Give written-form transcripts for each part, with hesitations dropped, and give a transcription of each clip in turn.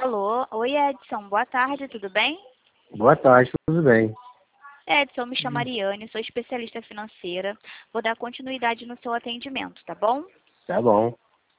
Alô, oi Edson, boa tarde, tudo bem? Boa tarde, tudo bem? Edson, me chamo Ariane, sou especialista financeira. Vou dar continuidade no seu atendimento, tá bom? Tá bom.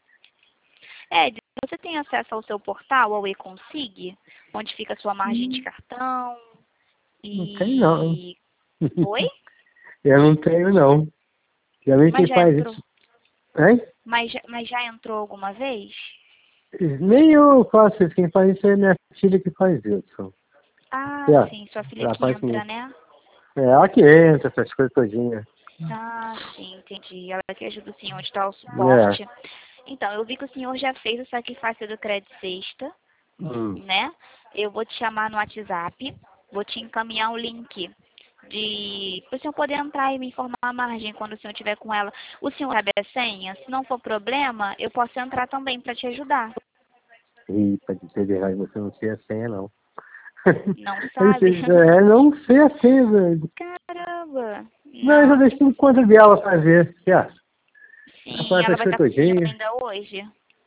Edson, você tem acesso ao seu portal, ao eConsig, onde fica a sua margem de cartão Não tem não. e... Oi? Eu não tenho não. Geralmente Mas quem já faz entrou? isso. Hein? Mas já entrou alguma vez? Nem eu faço isso, quem faz isso é minha filha que faz isso. Ah, É, sim, sua filha ela que faz entra, comigo. né? É ela que entra, essas coisas todinhas. Ah, sim, entendi. Ela que ajuda o senhor a dar o É. suporte. Então, eu vi que o senhor já fez o sacrifício do Crédito Sexta, Hum. né? Eu vou te chamar no WhatsApp, vou te encaminhar o link para o senhor poder entrar e me informar a margem quando o senhor estiver com ela. O senhor sabe a senha? Se não for problema, eu posso entrar também para te ajudar. E pra dizer a verdade, você não sei a senha não. Não sabe? Não sei a senha, velho. Caramba! Não, eu já Não, deixei em conta dela fazer. Certo? Ela sim, faz ela essas vai estar coisas conseguindo todinhas. ainda hoje,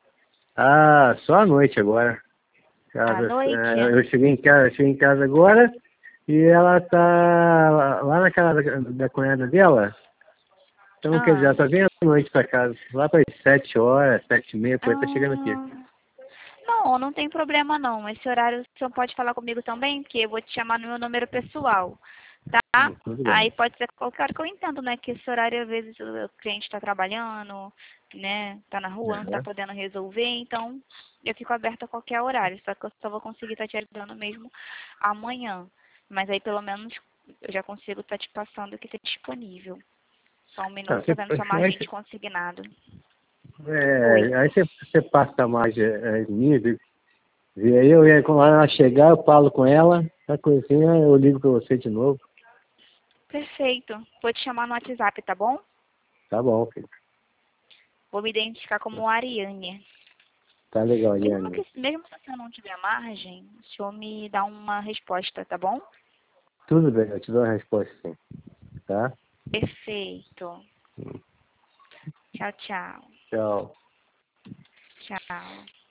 Ah, só à noite agora. à noite. Eu cheguei em casa agora e ela tá lá na casa da cunhada dela. Então, quer dizer, Ah, ela tá vindo à noite pra casa. Lá para as 7 horas, 7h30, por aí tá chegando aqui. ah. Não, não tem problema não. Esse horário o senhor pode falar comigo também, porque eu vou te chamar no meu número pessoal, tá? Tudo bem. Aí pode ser qualquer hora que eu entendo, né? Que esse horário, às vezes, o cliente está trabalhando, né? Tá na rua, não tá Aham. podendo resolver, então eu fico aberta a qualquer horário. Só que eu só vou conseguir estar te ajudando mesmo amanhã. Mas aí, pelo menos, eu já consigo estar te passando o que está disponível. Só um Tá, minuto, tô vendo sua margem de consignado. Oi. aí você passa mais minha, vê aí, quando ela chegar, eu falo com ela, a coisinha eu ligo pra você de novo. Perfeito. Vou te chamar no WhatsApp, tá bom? Tá bom, filho. Vou me identificar como Ariane. Tá legal, Mesmo Liane. mesmo se você não tiver margem, o senhor me dá uma resposta, tá bom? Tudo bem, eu te dou a resposta sim, tá? Perfeito. Tchau, tchau. Tchau. Tchau.